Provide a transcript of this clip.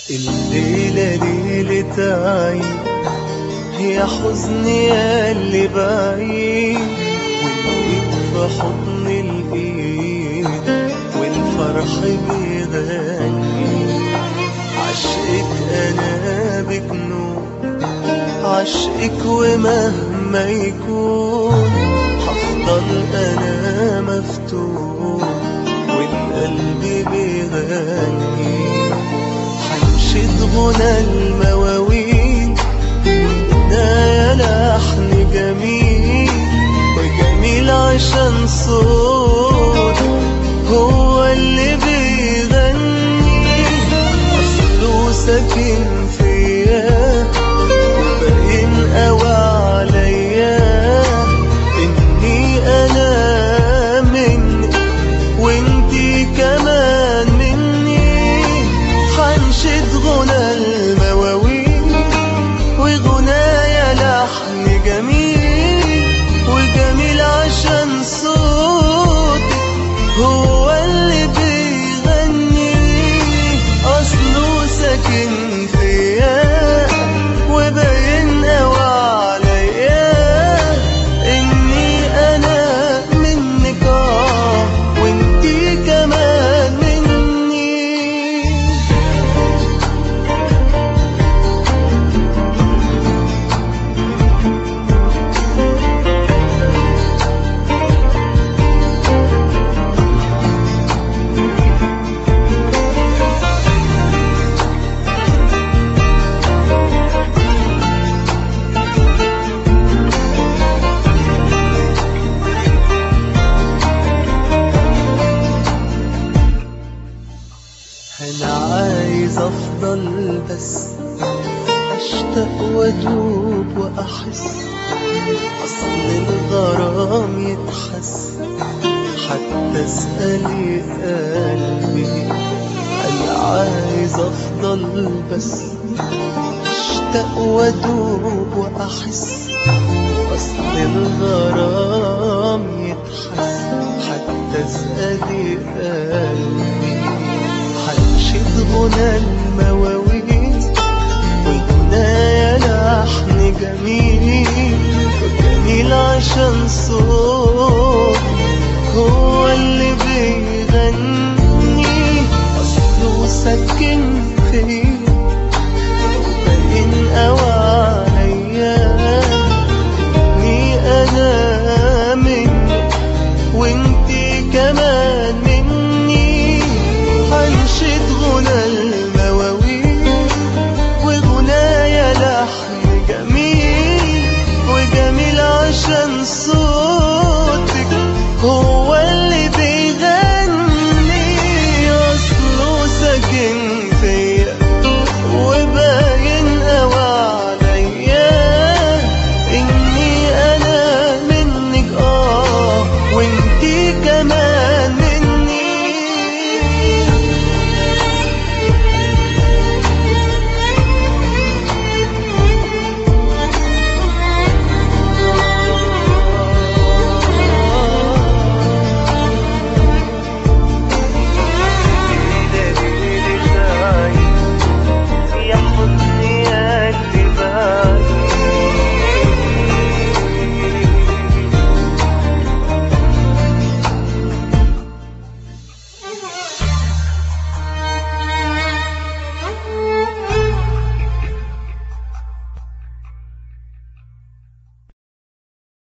الليلة ليلة عيد، يا حزني يا اللي بعيد، والإيد في حضن الإيد والفرح بيغني. عشقك أنا بجنون، عشقك ومهما يكون هفضل أنا مفتون والقلب بيغني. حنشد غنى المواويل يا لحن جميل وجميل عشان صوت هو اللي بيغني. أصله ساكن فيا وباين قوي عليا إني أنا منك وإنتي كمان مني. حنشد غنى المواويل وغنايا لحن جميل وجميل عشان صوتك هو اللي بيغني. أصله ساكن فيا وباين قوي عليا إني أنا منك وإنتي كمان مني. أنا عايز أفضل بس أشتاق وأدوب وأحس. أصل الغرام يتحس حتى اسألي قلبي. أنا عايز أفضل بس أشتاق وأدوب وأحس. أصل الغرام يتحس حتى اسألي قلبي. حنشد غنى المواويل وغنايا لحن جميل وجميل عشان صوت